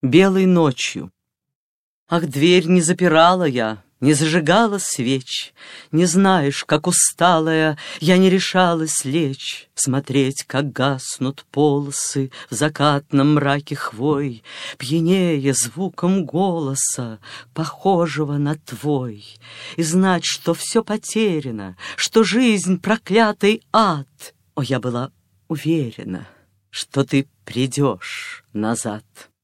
белой ночью. Ах, дверь не запирала я, не зажигала свеч, не знаешь, как усталая, я не решалась лечь, смотреть, как гаснут полосы в закатном мраке хвой, пьянее звуком голоса, похожего на твой, и знать, что все потеряно, что жизнь проклятый ад. О, я была уверена, что ты придешь назад.